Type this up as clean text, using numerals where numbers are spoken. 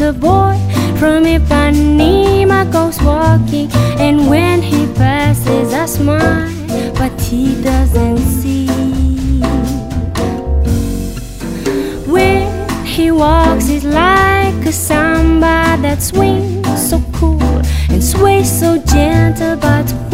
the boy from Ipanema goes walking, and when he passes I smile, but he doesn't see. When he walks it's like a samba that swings so cool and sways so gentle, but